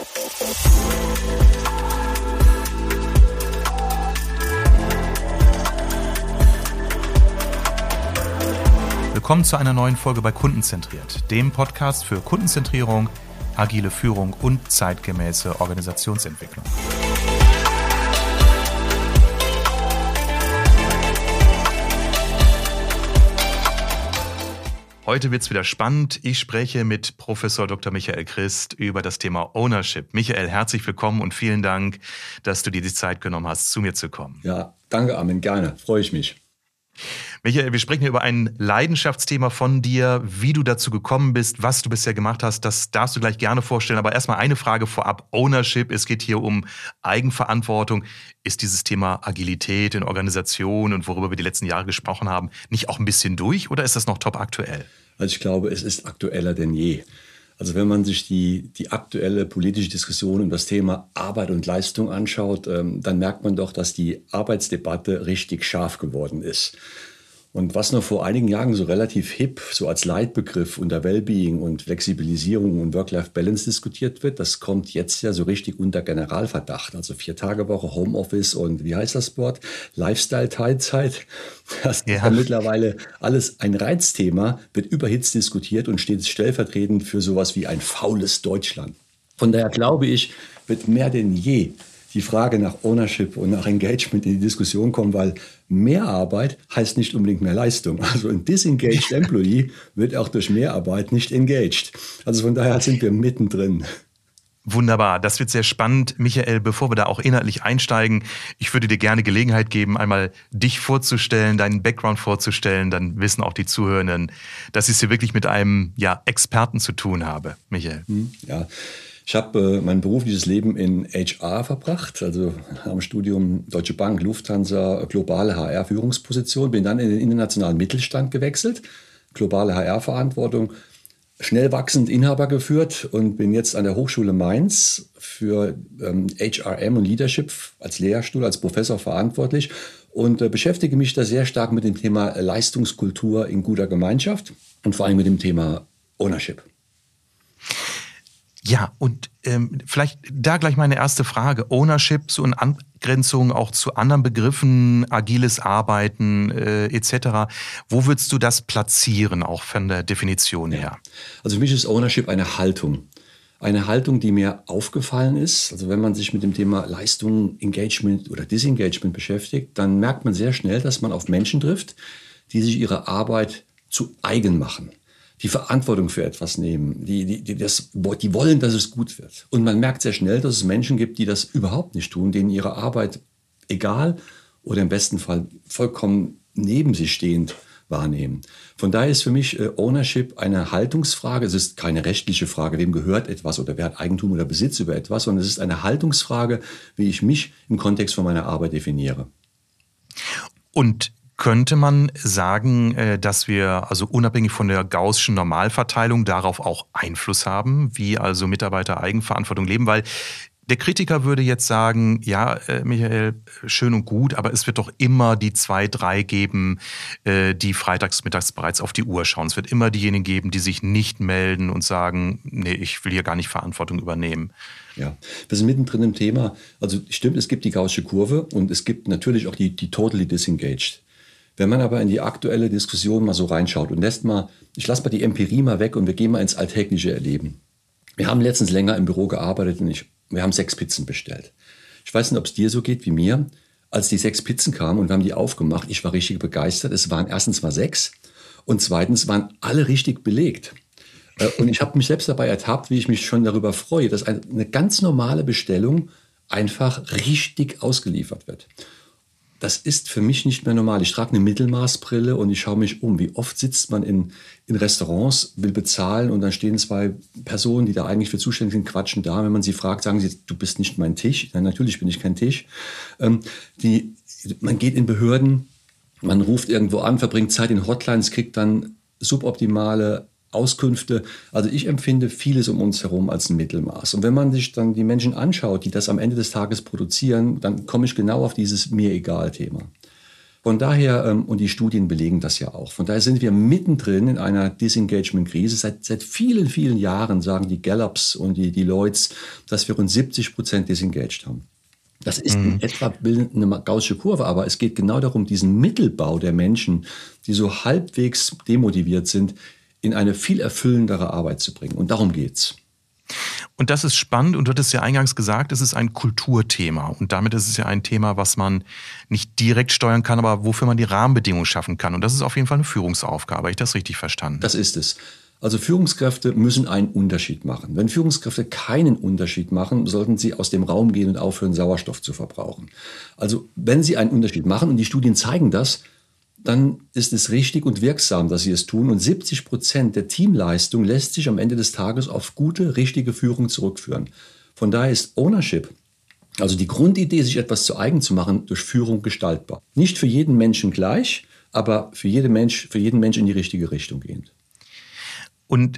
Willkommen zu einer neuen Folge bei Kundenzentriert, dem Podcast für Kundenzentrierung, agile Führung und zeitgemäße Organisationsentwicklung. Heute wird es wieder spannend. Ich spreche mit Professor Dr. Michael Christ über das Thema Ownership. Michael, herzlich willkommen und vielen Dank, dass du dir die Zeit genommen hast, zu mir zu kommen. Ja, danke Armin, gerne, freue ich mich. Michael, wir sprechen über ein Leidenschaftsthema von dir, wie du dazu gekommen bist, was du bisher gemacht hast, das darfst du gleich gerne vorstellen. Aber erstmal eine Frage vorab, Ownership, es geht hier um Eigenverantwortung. Ist dieses Thema Agilität in Organisationen und worüber wir die letzten Jahre gesprochen haben, nicht auch ein bisschen durch oder ist das noch top aktuell? Also ich glaube, es ist aktueller denn je. Also wenn man sich die aktuelle politische Diskussion um das Thema Arbeit und Leistung anschaut, dann merkt man doch, dass die Arbeitsdebatte richtig scharf geworden ist. Und was noch vor einigen Jahren so relativ hip, so als Leitbegriff unter Wellbeing und Flexibilisierung und Work-Life-Balance diskutiert wird, das kommt jetzt ja so richtig unter Generalverdacht. Also 4-Tage-Woche, Homeoffice und wie heißt das Wort? Lifestyle-Teilzeit. Das ist ja mittlerweile alles ein Reizthema, wird überhitzt diskutiert und steht stellvertretend für sowas wie ein faules Deutschland. Von daher glaube ich, wird mehr denn je die Frage nach Ownership und nach Engagement in die Diskussion kommen, weil mehr Arbeit heißt nicht unbedingt mehr Leistung. Also ein disengaged Employee wird auch durch mehr Arbeit nicht engaged. Also von daher sind wir mittendrin. Wunderbar, das wird sehr spannend. Michael, bevor wir da auch inhaltlich einsteigen, ich würde dir gerne Gelegenheit geben, einmal dich vorzustellen, deinen Background vorzustellen, dann wissen auch die Zuhörenden, dass ich es hier wirklich mit einem Experten zu tun habe. Michael. Ja. Ich habe mein berufliches Leben in HR verbracht, also am Studium Deutsche Bank, Lufthansa, globale HR-Führungsposition, bin dann in den internationalen Mittelstand gewechselt, globale HR-Verantwortung, schnell wachsend Inhaber geführt und bin jetzt an der Hochschule Mainz für HRM und Leadership als Lehrstuhl, als Professor verantwortlich und beschäftige mich da sehr stark mit dem Thema Leistungskultur in guter Gemeinschaft und vor allem mit dem Thema Ownership. Ja, und vielleicht da gleich meine erste Frage. Ownership, so in Angrenzung auch zu anderen Begriffen, agiles Arbeiten etc. Wo würdest du das platzieren, auch von der Definition her? Also für mich ist Ownership eine Haltung. Eine Haltung, die mir aufgefallen ist. Also wenn man sich mit dem Thema Leistung, Engagement oder Disengagement beschäftigt, dann merkt man sehr schnell, dass man auf Menschen trifft, die sich ihre Arbeit zu eigen machen. Die Verantwortung für etwas nehmen, die wollen, dass es gut wird. Und man merkt sehr schnell, dass es Menschen gibt, die das überhaupt nicht tun, denen ihre Arbeit egal oder im besten Fall vollkommen neben sich stehend wahrnehmen. Von daher ist für mich Ownership eine Haltungsfrage. Es ist keine rechtliche Frage, wem gehört etwas oder wer hat Eigentum oder Besitz über etwas, sondern es ist eine Haltungsfrage, wie ich mich im Kontext von meiner Arbeit definiere. Und könnte man sagen, dass wir also unabhängig von der gaußschen Normalverteilung darauf auch Einfluss haben, wie also Mitarbeiter Eigenverantwortung leben? Weil der Kritiker würde jetzt sagen, ja, Michael, schön und gut, aber es wird doch immer die 2, 3 geben, die freitags, mittags bereits auf die Uhr schauen. Es wird immer diejenigen geben, die sich nicht melden und sagen, nee, ich will hier gar nicht Verantwortung übernehmen. Ja, wir sind mittendrin im Thema. Also stimmt, es gibt die gaußsche Kurve und es gibt natürlich auch die totally disengaged. Wenn man aber in die aktuelle Diskussion mal so reinschaut und ich lasse mal die Empirie mal weg und wir gehen mal ins alltägliche Erleben. Wir haben letztens länger im Büro gearbeitet und wir haben 6 Pizzen bestellt. Ich weiß nicht, ob es dir so geht wie mir. Als die 6 Pizzen kamen und wir haben die aufgemacht, ich war richtig begeistert. Es waren erstens mal 6 und zweitens waren alle richtig belegt. Und ich habe mich selbst dabei ertappt, wie ich mich schon darüber freue, dass eine ganz normale Bestellung einfach richtig ausgeliefert wird. Das ist für mich nicht mehr normal. Ich trage eine Mittelmaßbrille und ich schaue mich um. Wie oft sitzt man in Restaurants, will bezahlen und dann stehen 2 Personen, die da eigentlich für zuständig sind, quatschen da. Wenn man sie fragt, sagen sie, du bist nicht mein Tisch. Nein, natürlich bin ich kein Tisch. Man geht in Behörden, man ruft irgendwo an, verbringt Zeit in Hotlines, kriegt dann suboptimale Auskünfte. Also ich empfinde vieles um uns herum als ein Mittelmaß. Und wenn man sich dann die Menschen anschaut, die das am Ende des Tages produzieren, dann komme ich genau auf dieses Mir-Egal-Thema. Von daher, und die Studien belegen das ja auch, von daher sind wir mittendrin in einer Disengagement-Krise. Seit vielen, vielen Jahren sagen die Gallups und die Deloittes, dass wir uns 70% disengaged haben. Das ist in etwa eine gaußsche Kurve, aber es geht genau darum, diesen Mittelbau der Menschen, die so halbwegs demotiviert sind, in eine viel erfüllendere Arbeit zu bringen. Und darum geht's. Und das ist spannend und du hattest ja eingangs gesagt, es ist ein Kulturthema und damit ist es ja ein Thema, was man nicht direkt steuern kann, aber wofür man die Rahmenbedingungen schaffen kann. Und das ist auf jeden Fall eine Führungsaufgabe. Habe ich das richtig verstanden? Das ist es. Also Führungskräfte müssen einen Unterschied machen. Wenn Führungskräfte keinen Unterschied machen, sollten sie aus dem Raum gehen und aufhören, Sauerstoff zu verbrauchen. Also wenn sie einen Unterschied machen, und die Studien zeigen das, dann ist es richtig und wirksam, dass sie es tun. Und 70% der Teamleistung lässt sich am Ende des Tages auf gute, richtige Führung zurückführen. Von daher ist Ownership, also die Grundidee, sich etwas zu eigen zu machen, durch Führung gestaltbar. Nicht für jeden Menschen gleich, aber für jeden Mensch in die richtige Richtung gehend. Und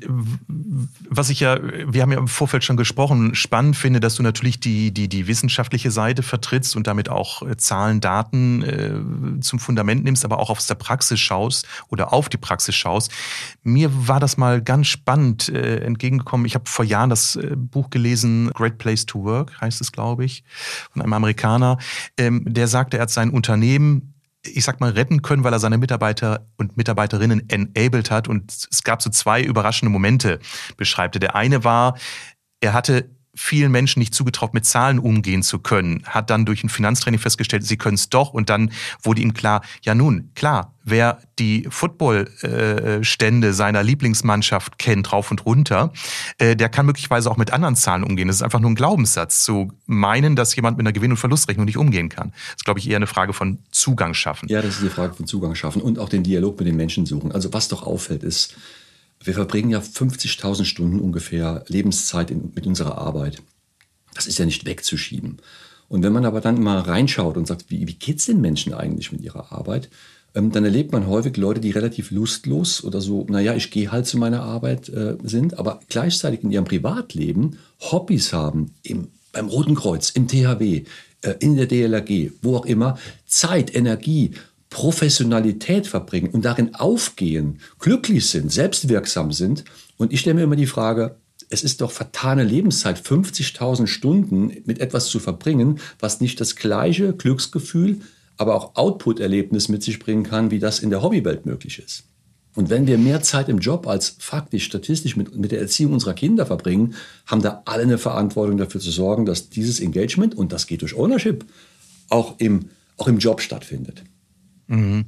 wir haben ja im Vorfeld schon gesprochen, spannend finde, dass du natürlich die wissenschaftliche Seite vertrittst und damit auch Zahlen, Daten zum Fundament nimmst, aber auch aus der Praxis schaust oder auf die Praxis schaust. Mir war das mal ganz spannend entgegengekommen. Ich habe vor Jahren das Buch gelesen, Great Place to Work heißt es, glaube ich, von einem Amerikaner. Der sagte, er hat sein Unternehmen, ich sag mal, retten können, weil er seine Mitarbeiter und Mitarbeiterinnen enabled hat. Und es gab so 2 überraschende Momente, beschreibt er. Der eine war, er hatte vielen Menschen nicht zugetraut, mit Zahlen umgehen zu können, hat dann durch ein Finanztraining festgestellt, sie können es doch. Und dann wurde ihm klar, ja nun, klar, wer die Footballstände seiner Lieblingsmannschaft kennt, rauf und runter, der kann möglicherweise auch mit anderen Zahlen umgehen. Das ist einfach nur ein Glaubenssatz, zu meinen, dass jemand mit einer Gewinn- und Verlustrechnung nicht umgehen kann. Das ist, glaube ich, eher eine Frage von Zugang schaffen. Ja, das ist die Frage von Zugang schaffen und auch den Dialog mit den Menschen suchen. Also was doch auffällt ist, wir verbringen ja 50.000 Stunden ungefähr Lebenszeit mit unserer Arbeit. Das ist ja nicht wegzuschieben. Und wenn man aber dann mal reinschaut und sagt, wie geht es den Menschen eigentlich mit ihrer Arbeit, dann erlebt man häufig Leute, die relativ lustlos oder so, naja, ich gehe halt zu meiner Arbeit sind, aber gleichzeitig in ihrem Privatleben Hobbys haben, beim Roten Kreuz, im THW, in der DLRG, wo auch immer, Zeit, Energie, Professionalität verbringen und darin aufgehen, glücklich sind, selbstwirksam sind. Und ich stelle mir immer die Frage, es ist doch vertane Lebenszeit, 50.000 Stunden mit etwas zu verbringen, was nicht das gleiche Glücksgefühl, aber auch Output-Erlebnis mit sich bringen kann, wie das in der Hobbywelt möglich ist. Und wenn wir mehr Zeit im Job als faktisch, statistisch mit der Erziehung unserer Kinder verbringen, haben da alle eine Verantwortung dafür zu sorgen, dass dieses Engagement, und das geht durch Ownership, auch im Job stattfindet. Mhm.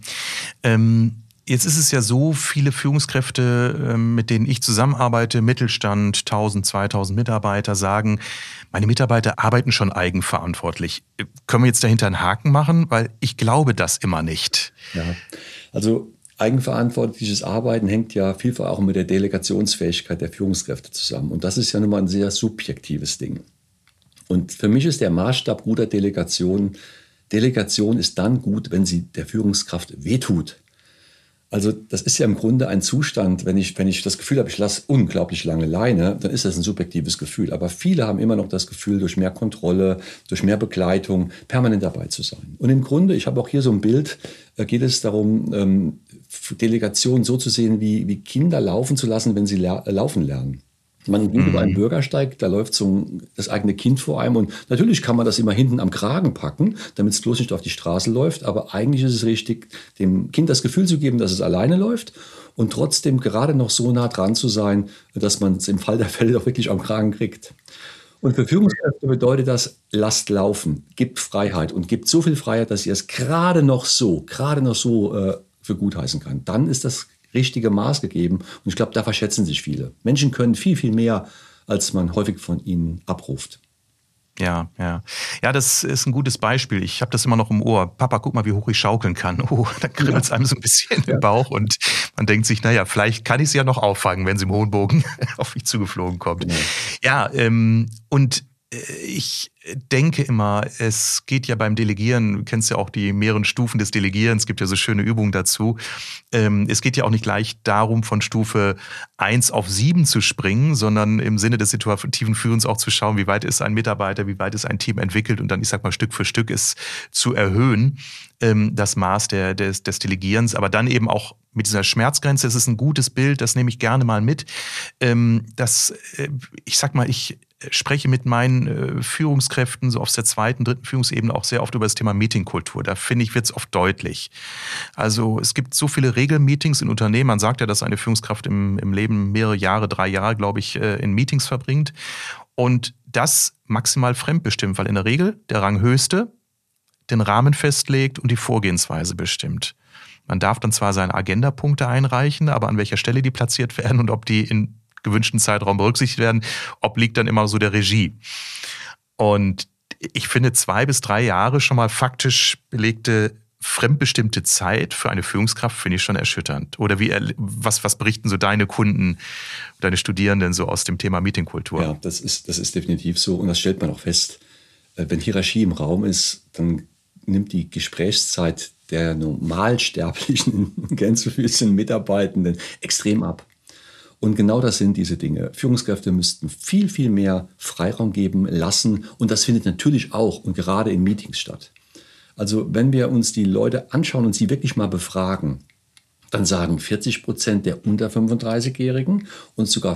Jetzt ist es ja so, viele Führungskräfte, mit denen ich zusammenarbeite, Mittelstand, 1.000, 2.000 Mitarbeiter, sagen, meine Mitarbeiter arbeiten schon eigenverantwortlich. Können wir jetzt dahinter einen Haken machen? Weil ich glaube das immer nicht. Ja, also eigenverantwortliches Arbeiten hängt ja vielfach auch mit der Delegationsfähigkeit der Führungskräfte zusammen. Und das ist ja nun mal ein sehr subjektives Ding. Und für mich ist der Maßstab guter Delegation ist dann gut, wenn sie der Führungskraft wehtut. Also das ist ja im Grunde ein Zustand, wenn ich das Gefühl habe, ich lasse unglaublich lange Leine, dann ist das ein subjektives Gefühl. Aber viele haben immer noch das Gefühl, durch mehr Kontrolle, durch mehr Begleitung permanent dabei zu sein. Und im Grunde, ich habe auch hier so ein Bild, geht es darum, Delegation so zu sehen, wie Kinder laufen zu lassen, wenn sie laufen lernen. Man geht über einen Bürgersteig, da läuft das eigene Kind vor einem und natürlich kann man das immer hinten am Kragen packen, damit es bloß nicht auf die Straße läuft, aber eigentlich ist es richtig, dem Kind das Gefühl zu geben, dass es alleine läuft und trotzdem gerade noch so nah dran zu sein, dass man es im Fall der Fälle doch wirklich am Kragen kriegt. Und für Führungskräfte bedeutet das, lasst laufen, gibt Freiheit und gibt so viel Freiheit, dass ihr es gerade noch so für gut heißen kann. Dann ist das richtige Maß gegeben. Und ich glaube, da verschätzen sich viele. Menschen können viel, viel mehr, als man häufig von ihnen abruft. Ja. Ja, das ist ein gutes Beispiel. Ich habe das immer noch im Ohr. Papa, guck mal, wie hoch ich schaukeln kann. Oh, da kribbelt es einem so ein bisschen im Bauch und man denkt sich, naja, vielleicht kann ich sie ja noch auffangen, wenn sie im hohen Bogen auf mich zugeflogen kommt. Genau. Ja, und ich denke immer, es geht ja beim Delegieren, du kennst ja auch die mehreren Stufen des Delegierens, es gibt ja so schöne Übungen dazu. Es geht ja auch nicht gleich darum, von Stufe 1 auf 7 zu springen, sondern im Sinne des situativen Führens auch zu schauen, wie weit ist ein Mitarbeiter, wie weit ist ein Team entwickelt und dann, ich sag mal, Stück für Stück ist zu erhöhen, das Maß des Delegierens, aber dann eben auch mit dieser Schmerzgrenze. Es ist ein gutes Bild, das nehme ich gerne mal mit. Ich sag mal, ich spreche mit meinen Führungskräften so auf der zweiten, dritten Führungsebene auch sehr oft über das Thema Meetingkultur. Da finde ich, wird es oft deutlich. Also es gibt so viele Regelmeetings in Unternehmen. Man sagt ja, dass eine Führungskraft im Leben mehrere Jahre, 3 Jahre, glaube ich, in Meetings verbringt. Und das maximal fremdbestimmt, weil in der Regel der Ranghöchste den Rahmen festlegt und die Vorgehensweise bestimmt. Man darf dann zwar seine Agendapunkte einreichen, aber an welcher Stelle die platziert werden und ob die in gewünschten Zeitraum berücksichtigt werden, obliegt dann immer so der Regie. Und ich finde 2 bis 3 Jahre schon mal faktisch belegte fremdbestimmte Zeit für eine Führungskraft finde ich schon erschütternd. Oder was berichten so deine Kunden, deine Studierenden so aus dem Thema Meetingkultur? Ja, das ist definitiv so und das stellt man auch fest. Wenn Hierarchie im Raum ist, dann nimmt die Gesprächszeit der normalsterblichen Gänsefüßchen Mitarbeitenden extrem ab. Und genau das sind diese Dinge. Führungskräfte müssten viel, viel mehr Freiraum geben lassen. Und das findet natürlich auch und gerade in Meetings statt. Also wenn wir uns die Leute anschauen und sie wirklich mal befragen, dann sagen 40% der unter 35-Jährigen und sogar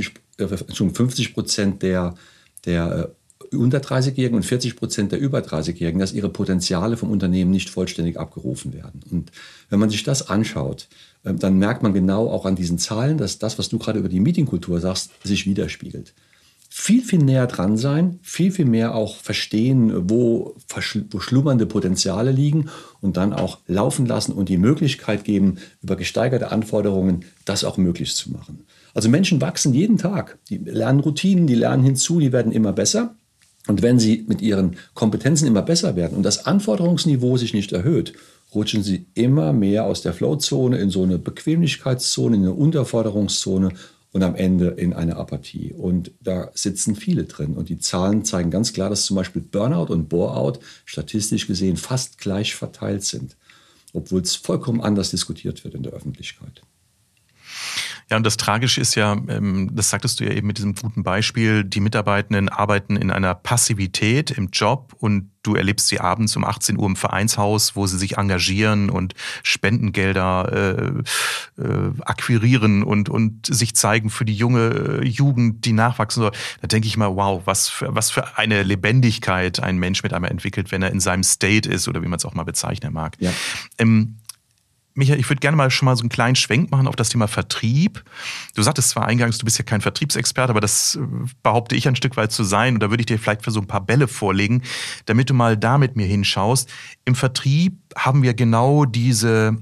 50% der unter 30-Jährigen und 40% der über 30-Jährigen, dass ihre Potenziale vom Unternehmen nicht vollständig abgerufen werden. Und wenn man sich das anschaut, dann merkt man genau auch an diesen Zahlen, dass das, was du gerade über die Meetingkultur sagst, sich widerspiegelt. Viel, viel näher dran sein, viel, viel mehr auch verstehen, wo schlummernde Potenziale liegen und dann auch laufen lassen und die Möglichkeit geben, über gesteigerte Anforderungen das auch möglich zu machen. Also Menschen wachsen jeden Tag. Die lernen Routinen, die lernen hinzu, die werden immer besser. Und wenn sie mit ihren Kompetenzen immer besser werden und das Anforderungsniveau sich nicht erhöht, rutschen sie immer mehr aus der Flow-Zone in so eine Bequemlichkeitszone, in eine Unterforderungszone und am Ende in eine Apathie. Und da sitzen viele drin. Und die Zahlen zeigen ganz klar, dass zum Beispiel Burnout und Bore-out statistisch gesehen fast gleich verteilt sind, obwohl es vollkommen anders diskutiert wird in der Öffentlichkeit. Ja, und das Tragische ist ja, das sagtest du ja eben mit diesem guten Beispiel, die Mitarbeitenden arbeiten in einer Passivität im Job und du erlebst sie abends um 18 Uhr im Vereinshaus, wo sie sich engagieren und Spendengelder akquirieren und sich zeigen für die junge Jugend, die nachwachsen soll. Da denke ich mal, wow, was für eine Lebendigkeit ein Mensch mit einmal entwickelt, wenn er in seinem State ist oder wie man es auch mal bezeichnen mag. Ja. Michael, ich würde gerne mal schon mal so einen kleinen Schwenk machen auf das Thema Vertrieb. Du sagtest zwar eingangs, du bist ja kein Vertriebsexperte, aber das behaupte ich ein Stück weit zu sein. Und da würde ich dir vielleicht für so ein paar Bälle vorlegen, damit du mal da mit mir hinschaust. Im Vertrieb haben wir genau diese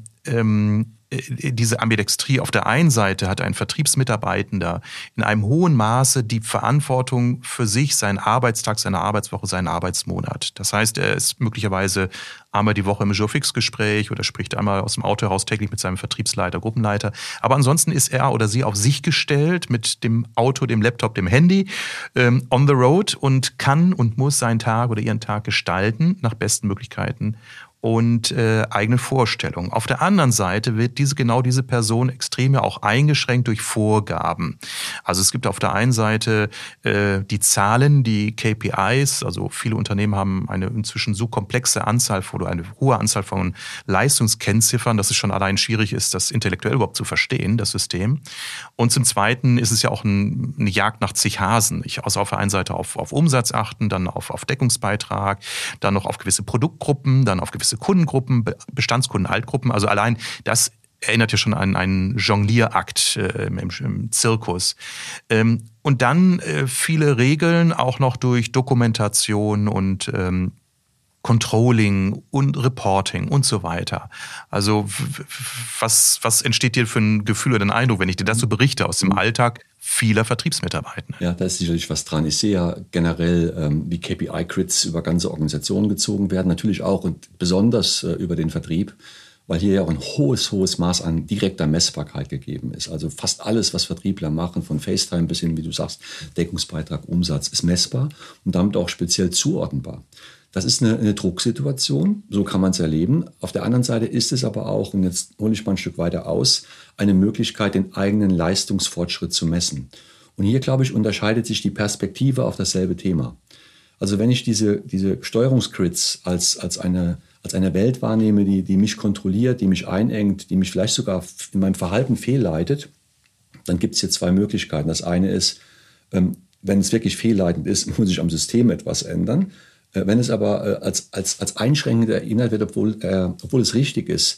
Ambidextrie. Auf der einen Seite hat ein Vertriebsmitarbeitender in einem hohen Maße die Verantwortung für sich, seinen Arbeitstag, seine Arbeitswoche, seinen Arbeitsmonat. Das heißt, er ist möglicherweise einmal die Woche im Jour-Fix-Gespräch oder spricht einmal aus dem Auto heraus täglich mit seinem Vertriebsleiter, Gruppenleiter. Aber ansonsten ist er oder sie auf sich gestellt mit dem Auto, dem Laptop, dem Handy on the road und kann und muss seinen Tag oder ihren Tag gestalten nach besten Möglichkeiten und eigene Vorstellungen. Auf der anderen Seite wird diese Person extrem ja auch eingeschränkt durch Vorgaben. Also es gibt auf der einen Seite die Zahlen, die KPIs, also viele Unternehmen haben eine inzwischen so komplexe Anzahl oder eine hohe Anzahl von Leistungskennziffern, dass es schon allein schwierig ist, das intellektuell überhaupt zu verstehen, das System. Und zum Zweiten ist es ja auch eine Jagd nach zig Hasen. Also auf der einen Seite auf Umsatz achten, dann auf Deckungsbeitrag, dann noch auf gewisse Produktgruppen, dann auf gewisse Kundengruppen, Bestandskunden, Altgruppen. Also allein das erinnert ja schon an einen Jonglierakt im Zirkus. Und dann viele Regeln auch noch durch Dokumentation und Controlling und Reporting und so weiter. Also was entsteht dir für ein Gefühl oder ein Eindruck, wenn ich dir das so berichte aus dem Alltag vieler Vertriebsmitarbeitenden? Ja, da ist sicherlich was dran. Ich sehe ja generell, wie KPI-Grids über ganze Organisationen gezogen werden, natürlich auch und besonders über den Vertrieb. weil hier ja auch ein hohes Maß an direkter Messbarkeit gegeben ist. Also fast alles, was Vertriebler machen, von FaceTime bis hin, wie du sagst, Deckungsbeitrag, Umsatz, ist messbar und damit auch speziell zuordnenbar. Das ist eine Drucksituation, so kann man es erleben. Auf der anderen Seite ist es aber auch, und jetzt hole ich mal ein Stück weiter aus, eine Möglichkeit, den eigenen Leistungsfortschritt zu messen. Und hier, glaube ich, unterscheidet sich die Perspektive auf dasselbe Thema. Also wenn ich diese Steuerungsgrids als eine Welt wahrnehme, die mich kontrolliert, die mich einengt, die mich vielleicht sogar in meinem Verhalten fehlleitet, dann gibt es hier zwei Möglichkeiten. Das eine ist, wenn es wirklich fehlleitend ist, muss ich am System etwas ändern. Wenn es aber als einschränkend erinnert wird, obwohl es richtig ist,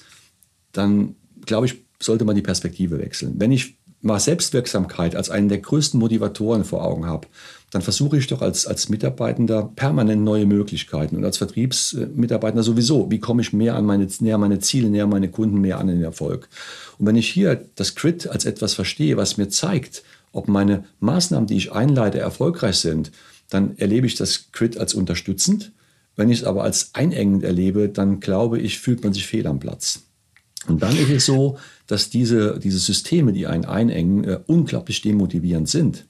dann, glaube ich, sollte man die Perspektive wechseln. Wenn ich mal Selbstwirksamkeit als einen der größten Motivatoren vor Augen habe, dann versuche ich doch als Mitarbeitender permanent neue Möglichkeiten und als Vertriebsmitarbeiter sowieso. Wie komme ich näher an meine Ziele, näher an meine Kunden, mehr an den Erfolg? Und wenn ich hier das Grid als etwas verstehe, was mir zeigt, ob meine Maßnahmen, die ich einleite, erfolgreich sind, dann erlebe ich das Grid als unterstützend. Wenn ich es aber als einengend erlebe, dann glaube ich, fühlt man sich fehl am Platz. Und dann ist es so, dass diese Systeme, die einen einengen, unglaublich demotivierend sind.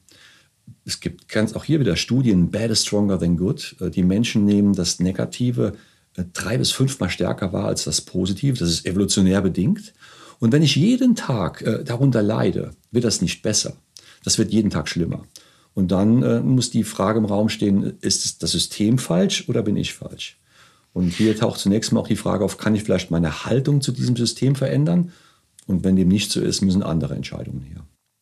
Es gibt ganz auch hier wieder Studien, bad is stronger than good. Die Menschen nehmen das Negative 3 bis 5 Mal stärker wahr als das Positive. Das ist evolutionär bedingt. Und wenn ich jeden Tag darunter leide, wird das nicht besser. Das wird jeden Tag schlimmer. Und dann muss die Frage im Raum stehen, ist das System falsch oder bin ich falsch? Und hier taucht zunächst mal auch die Frage auf, kann ich vielleicht meine Haltung zu diesem System verändern? Und wenn dem nicht so ist, müssen andere Entscheidungen her.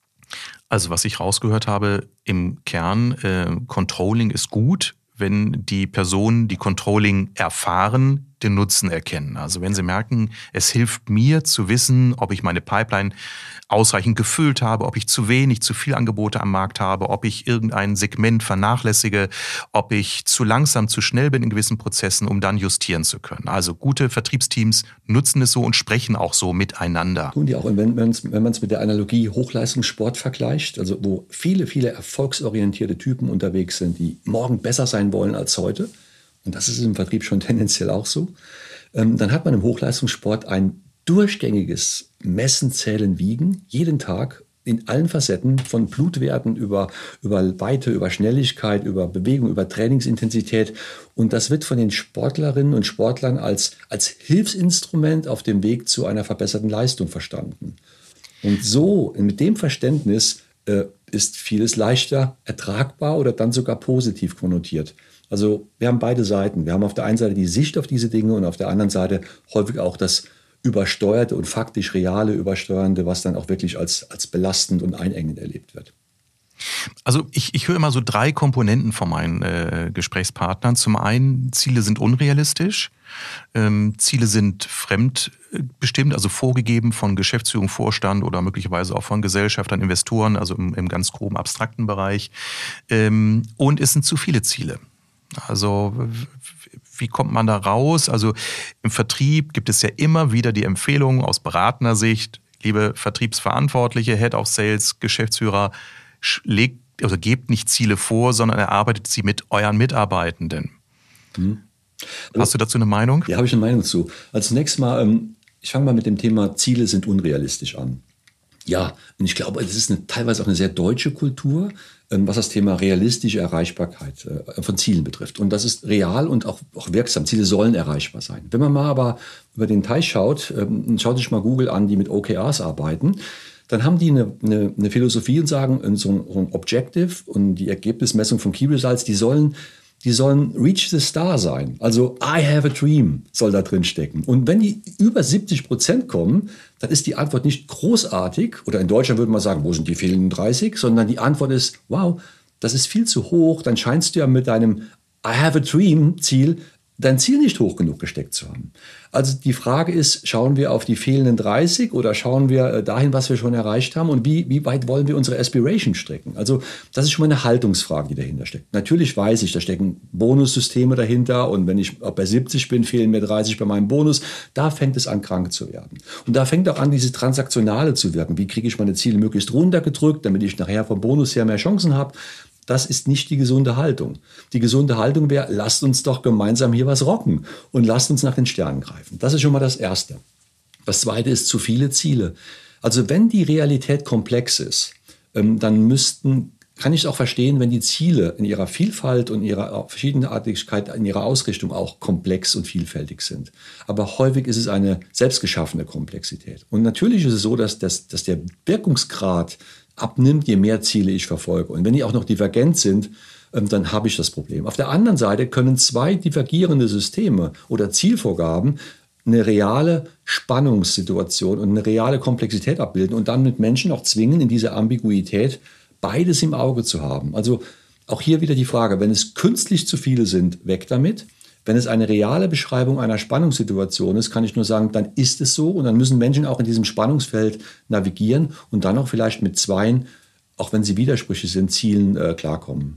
Also was ich rausgehört habe, im Kern, Controlling ist gut, wenn die Personen, die Controlling erfahren, den Nutzen erkennen. Also wenn sie merken, es hilft mir zu wissen, ob ich meine Pipeline ausreichend gefüllt habe, ob ich zu wenig, zu viel Angebote am Markt habe, ob ich irgendein Segment vernachlässige, ob ich zu langsam, zu schnell bin in gewissen Prozessen, um dann justieren zu können. Also gute Vertriebsteams nutzen es so und sprechen auch so miteinander. Tun die auch, wenn man es mit der Analogie Hochleistungssport vergleicht, also wo viele erfolgsorientierte Typen unterwegs sind, die morgen besser sein wollen als heute, und das ist im Vertrieb schon tendenziell auch so, dann hat man im Hochleistungssport ein durchgängiges Messen, Zählen, Wiegen, jeden Tag in allen Facetten, von Blutwerten über Weite, über Schnelligkeit, über Bewegung, über Trainingsintensität. Und das wird von den Sportlerinnen und Sportlern als Hilfsinstrument auf dem Weg zu einer verbesserten Leistung verstanden. Und so, mit dem Verständnis, ist vieles leichter ertragbar oder dann sogar positiv konnotiert. Also wir haben beide Seiten. Wir haben auf der einen Seite die Sicht auf diese Dinge und auf der anderen Seite häufig auch das übersteuerte und faktisch reale Übersteuernde, was dann auch wirklich als belastend und einengend erlebt wird. Also ich höre immer so 3 Komponenten von meinen Gesprächspartnern. Zum einen, Ziele sind unrealistisch, Ziele sind fremdbestimmt, also vorgegeben von Geschäftsführung, Vorstand oder möglicherweise auch von Gesellschaftern, Investoren, also im ganz groben abstrakten Bereich. Und es sind zu viele Ziele. Also wie kommt man da raus? Also im Vertrieb gibt es ja immer wieder die Empfehlung aus beratender Sicht, liebe Vertriebsverantwortliche, Head of Sales, Geschäftsführer, gebt nicht Ziele vor, sondern erarbeitet sie mit euren Mitarbeitenden. Hast du dazu eine Meinung? Ja, habe ich eine Meinung zu. Also zunächst mal, ich fange mal mit dem Thema Ziele sind unrealistisch an. Ja, und ich glaube, das ist teilweise auch eine sehr deutsche Kultur, was das Thema realistische Erreichbarkeit von Zielen betrifft. Und das ist real und auch wirksam. Ziele sollen erreichbar sein. Wenn man mal aber über den Teich schaut, schaut sich mal Google an, die mit OKRs arbeiten, dann haben die eine Philosophie und sagen, so ein Objective und die Ergebnismessung von Key Results, die sollen reach the star sein. Also I have a dream soll da drin stecken. Und wenn die über 70% kommen, dann ist die Antwort nicht großartig. Oder in Deutschland würde man sagen, wo sind die fehlenden 30? Sondern die Antwort ist, wow, das ist viel zu hoch. Dann scheinst du ja mit deinem I have a dream Ziel dein Ziel nicht hoch genug gesteckt zu haben. Also die Frage ist, schauen wir auf die fehlenden 30 oder schauen wir dahin, was wir schon erreicht haben und wie weit wollen wir unsere Aspiration strecken? Also das ist schon mal eine Haltungsfrage, die dahinter steckt. Natürlich weiß ich, da stecken Bonussysteme dahinter und wenn ich bei 70 bin, fehlen mir 30 bei meinem Bonus. Da fängt es an, krank zu werden. Und da fängt auch an, diese Transaktionale zu wirken. Wie kriege ich meine Ziele möglichst runtergedrückt, damit ich nachher vom Bonus her mehr Chancen habe? Das ist nicht die gesunde Haltung. Die gesunde Haltung wäre, lasst uns doch gemeinsam hier was rocken und lasst uns nach den Sternen greifen. Das ist schon mal das Erste. Das zweite ist zu viele Ziele. Also wenn die Realität komplex ist, dann kann ich es auch verstehen, wenn die Ziele in ihrer Vielfalt und ihrer Verschiedenartigkeit, in ihrer Ausrichtung auch komplex und vielfältig sind. Aber häufig ist es eine selbstgeschaffene Komplexität. Und natürlich ist es so, dass der Wirkungsgrad abnimmt, je mehr Ziele ich verfolge. Und wenn die auch noch divergent sind, dann habe ich das Problem. Auf der anderen Seite können zwei divergierende Systeme oder Zielvorgaben eine reale Spannungssituation und eine reale Komplexität abbilden und dann mit Menschen auch zwingen, in dieser Ambiguität beides im Auge zu haben. Also auch hier wieder die Frage, wenn es künstlich zu viele sind, weg damit. Wenn es eine reale Beschreibung einer Spannungssituation ist, kann ich nur sagen, dann ist es so und dann müssen Menschen auch in diesem Spannungsfeld navigieren und dann auch vielleicht mit zweien, auch wenn sie Widersprüche sind, Zielen klarkommen.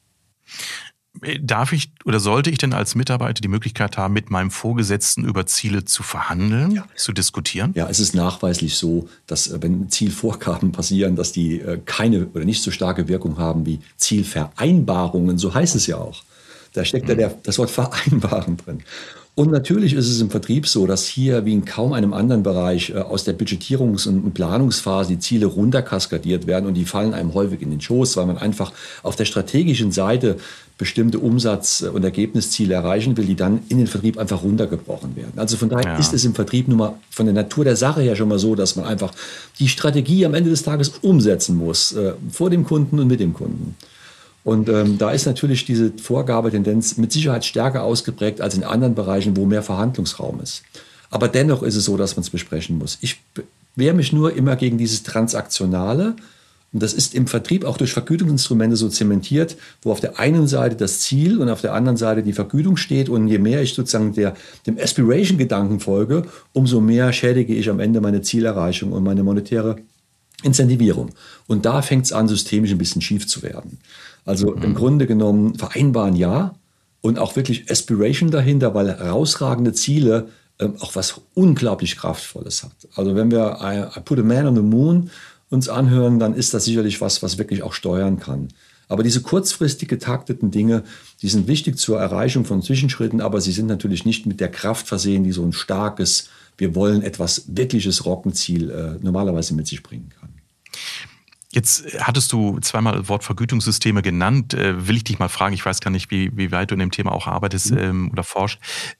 Darf ich oder sollte ich denn als Mitarbeiter die Möglichkeit haben, mit meinem Vorgesetzten über Ziele zu verhandeln, zu diskutieren? Ja, es ist nachweislich so, dass wenn Zielvorgaben passieren, dass die keine oder nicht so starke Wirkung haben wie Zielvereinbarungen, so heißt es ja auch. Da steckt ja das Wort vereinbaren drin. Und natürlich ist es im Vertrieb so, dass hier wie in kaum einem anderen Bereich aus der Budgetierungs- und Planungsphase die Ziele runterkaskadiert werden und die fallen einem häufig in den Schoß, weil man einfach auf der strategischen Seite bestimmte Umsatz- und Ergebnisziele erreichen will, die dann in den Vertrieb einfach runtergebrochen werden. Also von daher ist es im Vertrieb nun mal von der Natur der Sache her schon mal so, dass man einfach die Strategie am Ende des Tages umsetzen muss, vor dem Kunden und mit dem Kunden. Und da ist natürlich diese Vorgabetendenz mit Sicherheit stärker ausgeprägt als in anderen Bereichen, wo mehr Verhandlungsraum ist. Aber dennoch ist es so, dass man es besprechen muss. Ich wehre mich nur immer gegen dieses Transaktionale. Und das ist im Vertrieb auch durch Vergütungsinstrumente so zementiert, wo auf der einen Seite das Ziel und auf der anderen Seite die Vergütung steht. Und je mehr ich sozusagen dem Aspiration-Gedanken folge, umso mehr schädige ich am Ende meine Zielerreichung und meine monetäre Incentivierung. Und da fängt es an, systemisch ein bisschen schief zu werden. Also im Grunde genommen vereinbaren ja und auch wirklich Aspiration dahinter, weil herausragende Ziele auch was unglaublich Kraftvolles hat. Also wenn wir I Put a Man on the Moon uns anhören, dann ist das sicherlich was wirklich auch steuern kann. Aber diese kurzfristig getakteten Dinge, die sind wichtig zur Erreichung von Zwischenschritten, aber sie sind natürlich nicht mit der Kraft versehen, die so ein starkes, wir wollen etwas wirkliches Rockenziel normalerweise mit sich bringen kann. Jetzt hattest du zweimal das Wort Vergütungssysteme genannt. Will ich dich mal fragen, ich weiß gar nicht, wie weit du in dem Thema auch arbeitest oder forschst.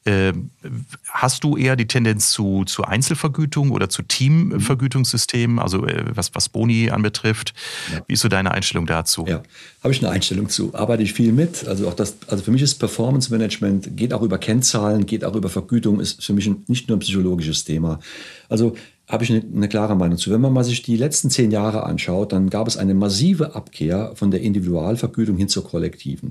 Hast du eher die Tendenz zu Einzelvergütung oder zu Teamvergütungssystemen, also was Boni anbetrifft? Ja. Wie ist so deine Einstellung dazu? Ja, habe ich eine Einstellung zu. Arbeite ich viel mit. Also für mich ist Performance Management, geht auch über Kennzahlen, geht auch über Vergütung, ist für mich nicht nur ein psychologisches Thema. Also habe ich eine klare Meinung zu. Wenn man mal sich die letzten 10 Jahre anschaut, dann gab es eine massive Abkehr von der Individualvergütung hin zur kollektiven.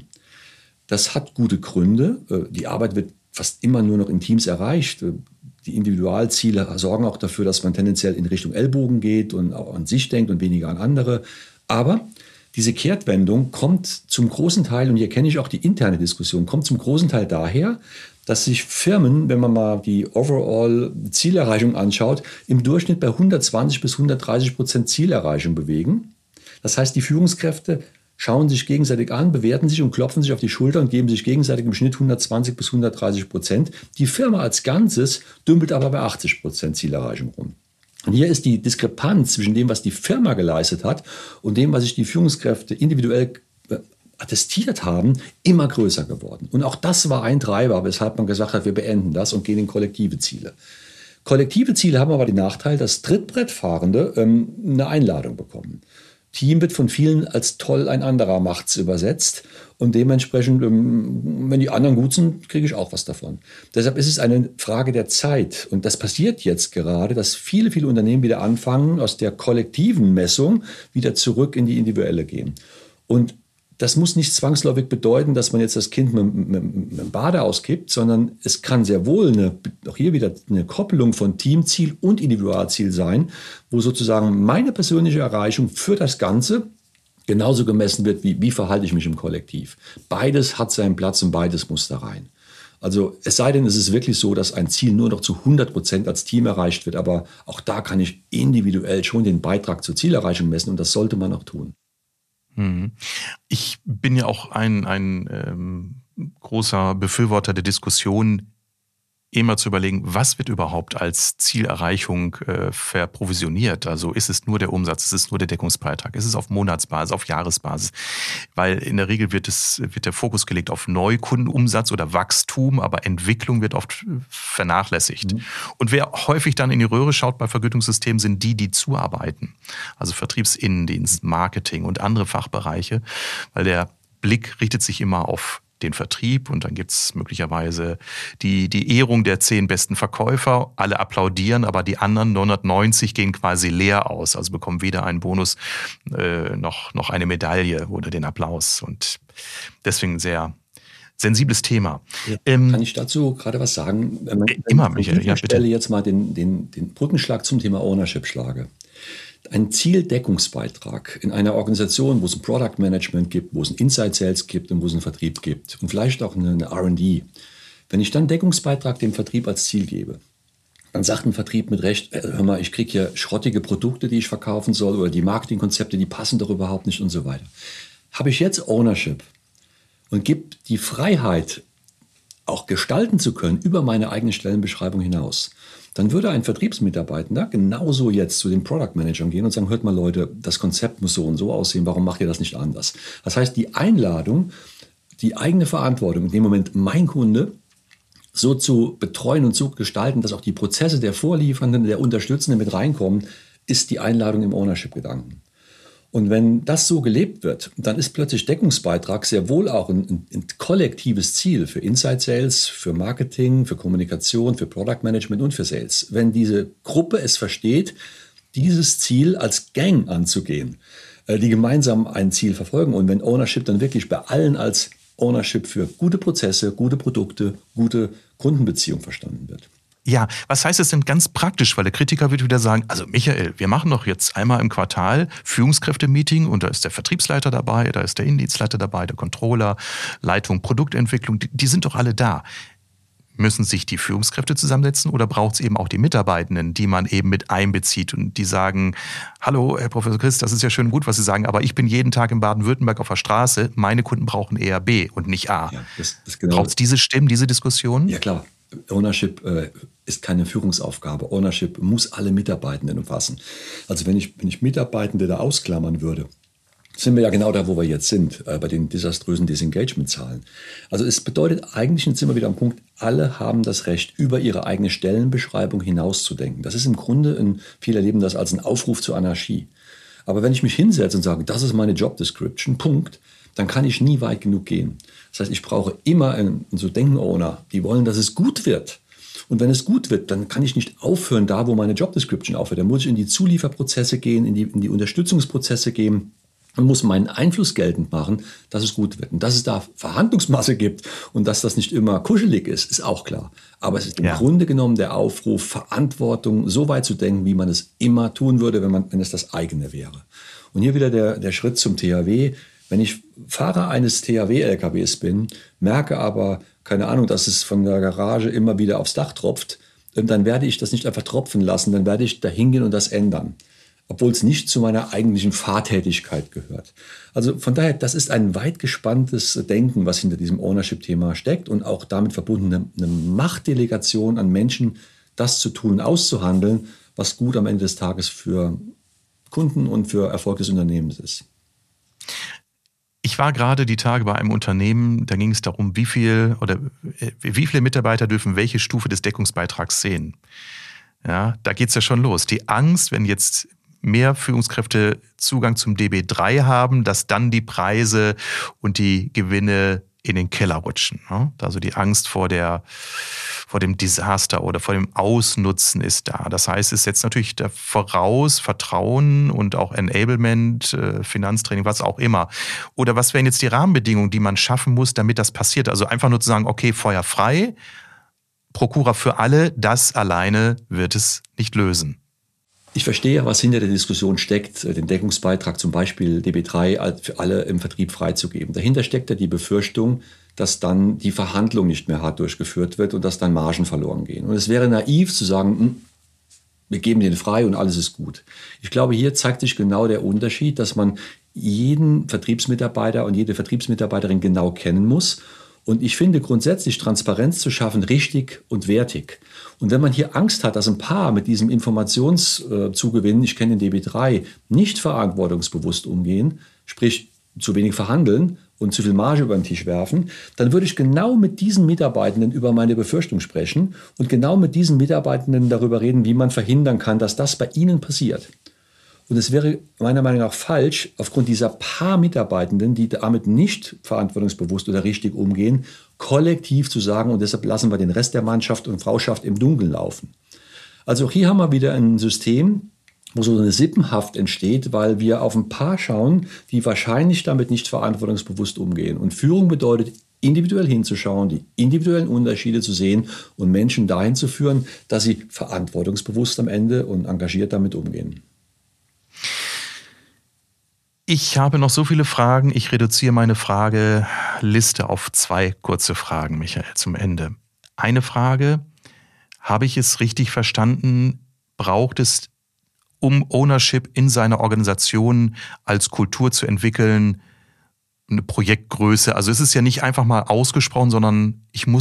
Das hat gute Gründe. Die Arbeit wird fast immer nur noch in Teams erreicht. Die Individualziele sorgen auch dafür, dass man tendenziell in Richtung Ellbogen geht und auch an sich denkt und weniger an andere. Aber diese Kehrtwendung kommt zum großen Teil, und hier kenne ich auch die interne Diskussion, kommt zum großen Teil daher, dass sich Firmen, wenn man mal die Overall-Zielerreichung anschaut, im Durchschnitt bei 120 bis 130% Zielerreichung bewegen. Das heißt, die Führungskräfte schauen sich gegenseitig an, bewerten sich und klopfen sich auf die Schulter und geben sich gegenseitig im Schnitt 120 bis 130%. Die Firma als Ganzes dümpelt aber bei 80% Zielerreichung rum. Und hier ist die Diskrepanz zwischen dem, was die Firma geleistet hat und dem, was sich die Führungskräfte individuell attestiert haben, immer größer geworden. Und auch das war ein Treiber, weshalb man gesagt hat, wir beenden das und gehen in kollektive Ziele. Kollektive Ziele haben aber den Nachteil, dass Trittbrettfahrende eine Einladung bekommen. Team wird von vielen als toll, ein anderer macht's übersetzt. Und dementsprechend, wenn die anderen gut sind, kriege ich auch was davon. Deshalb ist es eine Frage der Zeit. Und das passiert jetzt gerade, dass viele Unternehmen wieder anfangen, aus der kollektiven Messung wieder zurück in die individuelle gehen. Und das muss nicht zwangsläufig bedeuten, dass man jetzt das Kind mit dem Bade auskippt, sondern es kann sehr wohl auch hier wieder eine Koppelung von Teamziel und Individualziel sein, wo sozusagen meine persönliche Erreichung für das Ganze genauso gemessen wird, wie verhalte ich mich im Kollektiv. Beides hat seinen Platz und beides muss da rein. Also es sei denn, es ist wirklich so, dass ein Ziel nur noch zu 100% als Team erreicht wird, aber auch da kann ich individuell schon den Beitrag zur Zielerreichung messen und das sollte man auch tun. Ich bin ja auch ein großer Befürworter der Diskussion immer zu überlegen, was wird überhaupt als Zielerreichung verprovisioniert? Also ist es nur der Umsatz, ist es nur der Deckungsbeitrag, ist es auf Monatsbasis, auf Jahresbasis? Weil in der Regel wird der Fokus gelegt auf Neukundenumsatz oder Wachstum, aber Entwicklung wird oft vernachlässigt. Und wer häufig dann in die Röhre schaut bei Vergütungssystemen, sind die zuarbeiten. Also Vertriebsinnendienst, Marketing und andere Fachbereiche, weil der Blick richtet sich immer auf den Vertrieb und dann gibt es möglicherweise die Ehrung der 10 besten Verkäufer. Alle applaudieren, aber die anderen 990 gehen quasi leer aus, also bekommen weder einen Bonus noch eine Medaille oder den Applaus. Und deswegen ein sehr sensibles Thema. Ja. Kann ich dazu gerade was sagen? Immer, Michael. Ich stelle jetzt mal den Brückenschlag zum Thema Ownership schlage. Ein Zieldeckungsbeitrag in einer Organisation, wo es ein Product Management gibt, wo es ein Inside Sales gibt und wo es einen Vertrieb gibt und vielleicht auch eine R&D. Wenn ich dann Deckungsbeitrag dem Vertrieb als Ziel gebe, dann sagt ein Vertrieb mit Recht, hör mal, ich kriege hier schrottige Produkte, die ich verkaufen soll oder die Marketingkonzepte, die passen doch überhaupt nicht und so weiter. Habe ich jetzt Ownership und gebe die Freiheit, auch gestalten zu können über meine eigene Stellenbeschreibung hinaus, dann würde ein Vertriebsmitarbeiter genauso jetzt zu den Product Managern gehen und sagen, hört mal Leute, das Konzept muss so und so aussehen, warum macht ihr das nicht anders? Das heißt, die Einladung, die eigene Verantwortung, in dem Moment mein Kunde so zu betreuen und zu gestalten, dass auch die Prozesse der Vorliefernden, der Unterstützenden mit reinkommen, ist die Einladung im Ownership-Gedanken. Und wenn das so gelebt wird, dann ist plötzlich Deckungsbeitrag sehr wohl auch ein kollektives Ziel für Inside Sales, für Marketing, für Kommunikation, für Product Management und für Sales. Wenn diese Gruppe es versteht, dieses Ziel als Gang anzugehen, die gemeinsam ein Ziel verfolgen und wenn Ownership dann wirklich bei allen als Ownership für gute Prozesse, gute Produkte, gute Kundenbeziehungen verstanden wird. Ja, was heißt es denn ganz praktisch? Weil der Kritiker wird wieder sagen, also Michael, wir machen doch jetzt einmal im Quartal Führungskräfte-Meeting und da ist der Vertriebsleiter dabei, da ist der Innendienstleiter dabei, der Controller, Leitung, Produktentwicklung, die sind doch alle da. Müssen sich die Führungskräfte zusammensetzen oder braucht es eben auch die Mitarbeitenden, die man eben mit einbezieht und die sagen, hallo, Herr Professor Christ, das ist ja schön gut, was Sie sagen, aber ich bin jeden Tag in Baden-Württemberg auf der Straße, meine Kunden brauchen eher B und nicht A. Ja, genau. Braucht es diese Stimmen, diese Diskussionen? Ja, klar. Ownership ist keine Führungsaufgabe. Ownership muss alle Mitarbeitenden umfassen. Also wenn ich Mitarbeitende da ausklammern würde, sind wir ja genau da, wo wir jetzt sind, bei den desaströsen Disengagement-Zahlen. Also es bedeutet eigentlich, jetzt sind wir wieder am Punkt, alle haben das Recht, über ihre eigene Stellenbeschreibung hinauszudenken. Das ist im Grunde, viele erleben das als ein Aufruf zur Anarchie. Aber wenn ich mich hinsetze und sage, das ist meine Job Description, Punkt, dann kann ich nie weit genug gehen. Das heißt, ich brauche immer einen so Denken-Owner, die wollen, dass es gut wird. Und wenn es gut wird, dann kann ich nicht aufhören, da wo meine Job Description aufhört. Dann muss ich in die Zulieferprozesse gehen, in die Unterstützungsprozesse gehen und muss meinen Einfluss geltend machen, dass es gut wird. Und dass es da Verhandlungsmasse gibt und dass das nicht immer kuschelig ist auch klar. Aber es ist im Grunde genommen der Aufruf, Verantwortung so weit zu denken, wie man es immer tun würde, wenn es das eigene wäre. Und hier wieder der Schritt zum THW. Wenn ich Fahrer eines THW-LKWs bin, merke aber, keine Ahnung, dass es von der Garage immer wieder aufs Dach tropft, dann werde ich das nicht einfach tropfen lassen, dann werde ich da hingehen und das ändern. Obwohl es nicht zu meiner eigentlichen Fahrtätigkeit gehört. Also von daher, das ist ein weit gespanntes Denken, was hinter diesem Ownership-Thema steckt und auch damit verbunden eine Machtdelegation an Menschen, das zu tun und auszuhandeln, was gut am Ende des Tages für Kunden und für Erfolg des Unternehmens ist. Ich war gerade die Tage bei einem Unternehmen, da ging es darum, wie viele Mitarbeiter dürfen welche Stufe des Deckungsbeitrags sehen. Ja, da geht's ja schon los. Die Angst, wenn jetzt mehr Führungskräfte Zugang zum DB3 haben, dass dann die Preise und die Gewinne in den Keller rutschen. Also die Angst vor dem Desaster oder vor dem Ausnutzen ist da. Das heißt, es setzt natürlich voraus Vertrauen und auch Enablement, Finanztraining, was auch immer. Oder was wären jetzt die Rahmenbedingungen, die man schaffen muss, damit das passiert? Also einfach nur zu sagen, okay, Feuer frei, Prokura für alle, das alleine wird es nicht lösen. Ich verstehe, was hinter der Diskussion steckt, den Deckungsbeitrag zum Beispiel DB3 für alle im Vertrieb freizugeben. Dahinter steckt ja die Befürchtung, dass dann die Verhandlung nicht mehr hart durchgeführt wird und dass dann Margen verloren gehen. Und es wäre naiv zu sagen, wir geben den frei und alles ist gut. Ich glaube, hier zeigt sich genau der Unterschied, dass man jeden Vertriebsmitarbeiter und jede Vertriebsmitarbeiterin genau kennen muss Und ich finde grundsätzlich Transparenz zu schaffen richtig und wertig. Und wenn man hier Angst hat, dass ein paar mit diesem Informationszugewinn, ich kenne den DB3, nicht verantwortungsbewusst umgehen, sprich zu wenig verhandeln und zu viel Marge über den Tisch werfen, dann würde ich genau mit diesen Mitarbeitenden über meine Befürchtung sprechen und genau mit diesen Mitarbeitenden darüber reden, wie man verhindern kann, dass das bei ihnen passiert. Und es wäre meiner Meinung nach falsch, aufgrund dieser paar Mitarbeitenden, die damit nicht verantwortungsbewusst oder richtig umgehen, kollektiv zu sagen, und deshalb lassen wir den Rest der Mannschaft und Frauschaft im Dunkeln laufen. Also auch hier haben wir wieder ein System, wo so eine Sippenhaft entsteht, weil wir auf ein paar schauen, die wahrscheinlich damit nicht verantwortungsbewusst umgehen. Und Führung bedeutet, individuell hinzuschauen, die individuellen Unterschiede zu sehen und Menschen dahin zu führen, dass sie verantwortungsbewusst am Ende und engagiert damit umgehen. Ich habe noch so viele Fragen. Ich reduziere meine Frageliste auf 2 kurze Fragen, Michael, zum Ende. Eine Frage: Habe ich es richtig verstanden? Braucht es, um Ownership in seiner Organisation als Kultur zu entwickeln, eine Projektgröße? Also es ist ja nicht einfach mal ausgesprochen, sondern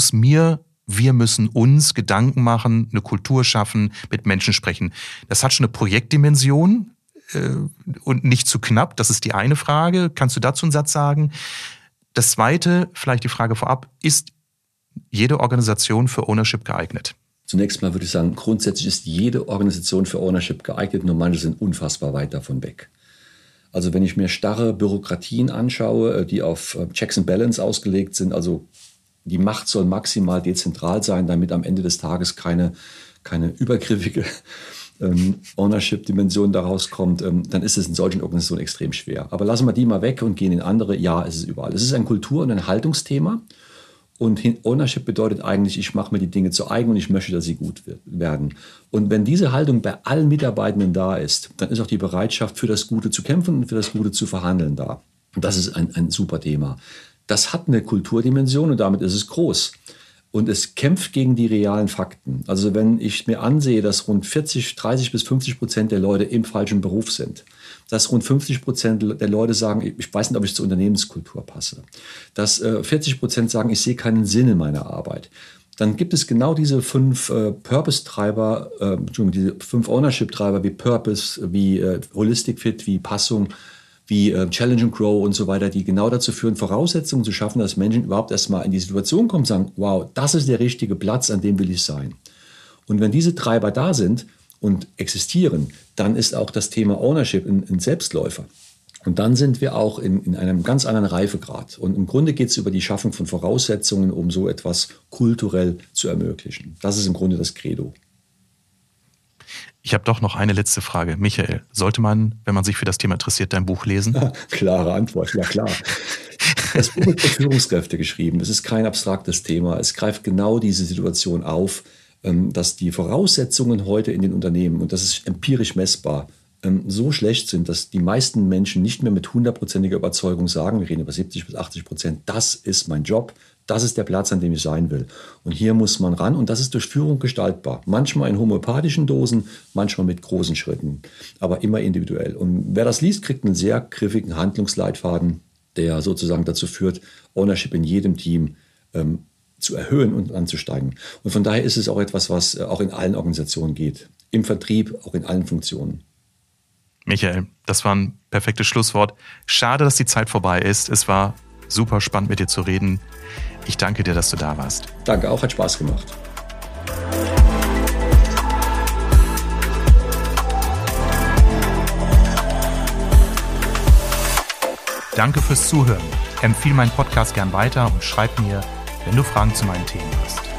wir müssen uns Gedanken machen, eine Kultur schaffen, mit Menschen sprechen. Das hat schon eine Projektdimension und nicht zu knapp. Das ist die eine Frage. Kannst du dazu einen Satz sagen? Das zweite, vielleicht die Frage vorab: Ist jede Organisation für Ownership geeignet? Zunächst mal würde ich sagen, grundsätzlich ist jede Organisation für Ownership geeignet, nur manche sind unfassbar weit davon weg. Also wenn ich mir starre Bürokratien anschaue, die auf Checks and Balance ausgelegt sind, also die Macht soll maximal dezentral sein, damit am Ende des Tages keine übergriffige Ownership-Dimension daraus kommt, dann ist es in solchen Organisationen extrem schwer. Aber lassen wir die mal weg und gehen in andere. Ja, es ist überall. Es ist ein Kultur- und ein Haltungsthema. Und Ownership bedeutet eigentlich, ich mache mir die Dinge zu eigen und ich möchte, dass sie gut werden. Und wenn diese Haltung bei allen Mitarbeitenden da ist, dann ist auch die Bereitschaft, für das Gute zu kämpfen und für das Gute zu verhandeln da. Und das ist ein super Thema. Das hat eine Kulturdimension und damit ist es groß. Und es kämpft gegen die realen Fakten. Also wenn ich mir ansehe, dass rund 30 bis 50% der Leute im falschen Beruf sind, dass rund 50% der Leute sagen, ich weiß nicht, ob ich zur Unternehmenskultur passe, dass 40% sagen, ich sehe keinen Sinn in meiner Arbeit, dann gibt es genau diese 5 Purpose-Treiber, diese 5 Ownership-Treiber wie Purpose, wie Holistic Fit, wie Passung, wie Challenge and Grow und so weiter, die genau dazu führen, Voraussetzungen zu schaffen, dass Menschen überhaupt erstmal in die Situation kommen und sagen, wow, das ist der richtige Platz, an dem will ich sein. Und wenn diese Treiber da sind und existieren, dann ist auch das Thema Ownership ein Selbstläufer. Und dann sind wir auch in einem ganz anderen Reifegrad. Und im Grunde geht es über die Schaffung von Voraussetzungen, um so etwas kulturell zu ermöglichen. Das ist im Grunde das Credo. Ich habe doch noch eine letzte Frage. Michael, sollte man, wenn man sich für das Thema interessiert, dein Buch lesen? Klare Antwort, ja klar. Das Buch ist für Führungskräfte geschrieben. Es ist kein abstraktes Thema. Es greift genau diese Situation auf, dass die Voraussetzungen heute in den Unternehmen, und das ist empirisch messbar, so schlecht sind, dass die meisten Menschen nicht mehr mit 100%iger Überzeugung sagen, wir reden über 70 bis 80%, das ist mein Job, das ist der Platz, an dem ich sein will. Und hier muss man ran und das ist durch Führung gestaltbar. Manchmal in homöopathischen Dosen, manchmal mit großen Schritten, aber immer individuell. Und wer das liest, kriegt einen sehr griffigen Handlungsleitfaden, der sozusagen dazu führt, Ownership in jedem Team zu erhöhen und anzusteigen. Und von daher ist es auch etwas, was auch in allen Organisationen geht. Im Vertrieb, auch in allen Funktionen. Michael, das war ein perfektes Schlusswort. Schade, dass die Zeit vorbei ist. Es war super spannend, mit dir zu reden. Ich danke dir, dass du da warst. Danke, auch hat Spaß gemacht. Danke fürs Zuhören. Empfehle meinen Podcast gern weiter und schreib mir, wenn du Fragen zu meinen Themen hast.